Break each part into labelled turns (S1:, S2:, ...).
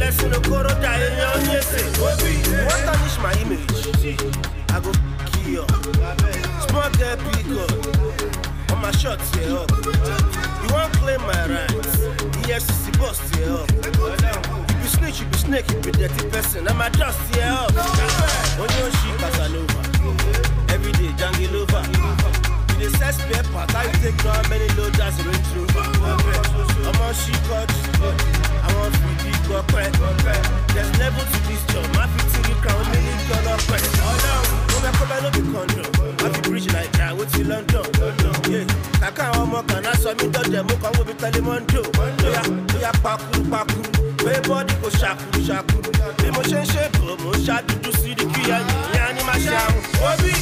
S1: lesson no koro da eyan yese. Obi, you want tarnish my image? I go kill you. Small girl pick up. On my shots here up. You want claim my rights? EFCC bust here up. You be snitch, you be snake, you be dirty person. I'm a dust here up. On your ship Casanova. Every day jungle over. You dey set spare part, how you take down many loaders range rover. I'm on she cut. I want free big up. There's level to this job. My 50 crown million dollar quest. Oh no, no me come no be condom. I be bridge like that, what's in London? Yeah, Kaka Omo can I saw me done them, come go be Telemondo. Yeah, paku. Way body go shaku. Emotion shape, mo shot to see the key and yani ma shaku. Obi,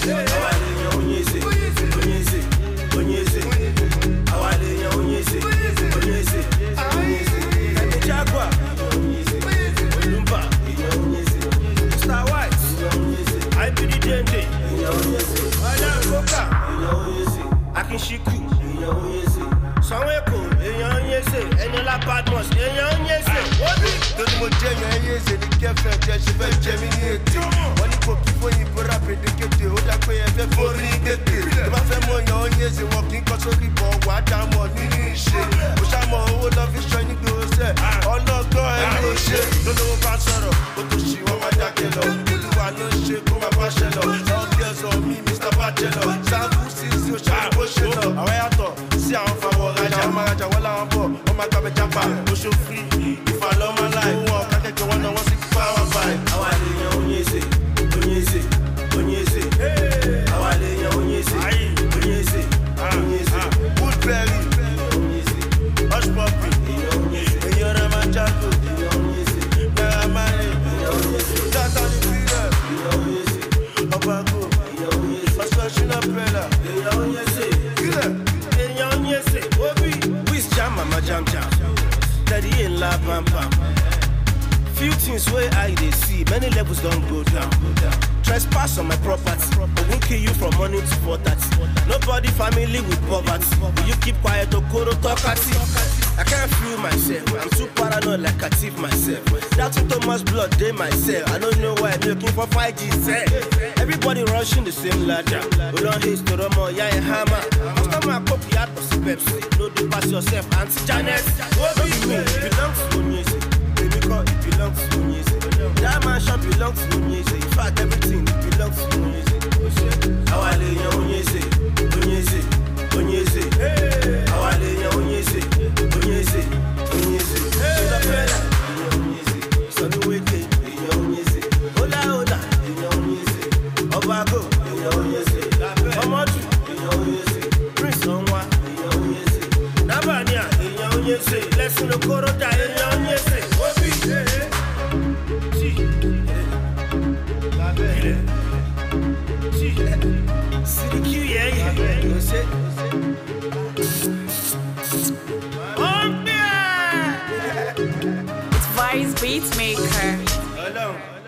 S1: Onyese. Awale Onyese. And Jaguar. Olumba. Star White. I be the Dende. Madam Koka. Akinshiku. Sanwó-Èkó. Onyese. Eniola Badmus. Onyese. Obi.
S2: Todo mo jẹ Onyese ní kẹfẹ jẹ ṣe fẹ́ jẹ mí ní ètè. Wọ́n ní kò kí fóyìn bóra pédékété. Ó dá pé ẹ fẹ́ forí kété. Tó bá fẹ́ mọ̀ yan Onyese wọn kì í kọ́ sórí bọ̀ wá dá mọ̀ nínú ìṣe. Mo ṣàmọ̀ owó lọ fi ṣọ ní gbòòsẹ̀. Ọlọ́gbọ́n ẹ ló ṣe. Lólówó bá sọ̀rọ̀, ó tó ṣì wọ́n máa dákẹ́ lọ. Olúwa ló ń ṣe kó máa bá ṣẹ lọ. All girls on me, Mr. Bachelor. Sáàbù sí sí òṣèlú bó ṣe lọ. Àwọn yàtọ̀ sí àwọn fàwọ̀ rajà. Àwọn máa rajà wọ́n láwọn bọ̀, wọ́n máa gbàgbé jápa. Oṣù free, ìfàlọ́ máa láì. Wọ́n kẹ́kẹ́ wọn náà wọ́n sì power by.
S1: Àwa lè yan Onyese. Àwa lè yan Onyese.
S2: Woodberry, Hush Puppy, Enyora Manchago, Naira Marley, Tata Nipira, Obago, Osashina Pella,
S1: Onyese. Obi, Wiz Jam Mama Jam. Daddy in La Pam Pam. Few things where I they see, many levels don't go down. Trespass on my property, I won't kill you from morning to 4:30. Nobody family with poverty. Will you keep quiet or koro talkati? I can't feel myself, I'm too paranoid like I thief myself. That's too much blood they myself. I don't know why I'm looking for 5G set. Everybody rushing the same ladder. We don't hate to Romo, yeah, and hammer. Most of my copy out of Pepsi. No, do pass yourself, Auntie Janet. What do you mean? It belongs to Onyese. It belongs to Onyese. That mansion belongs to Onyese. In fact, everything belongs to Onyese. Awale Onyese. Awale Onyese. Sudapela. Sunny Wake. Onyese. Ola. Obago. Omoju. Prince Onwa. Nabania. Onyese. Lesson no koro da Onyese.
S3: It's Vice Beatmaker.
S1: Hello.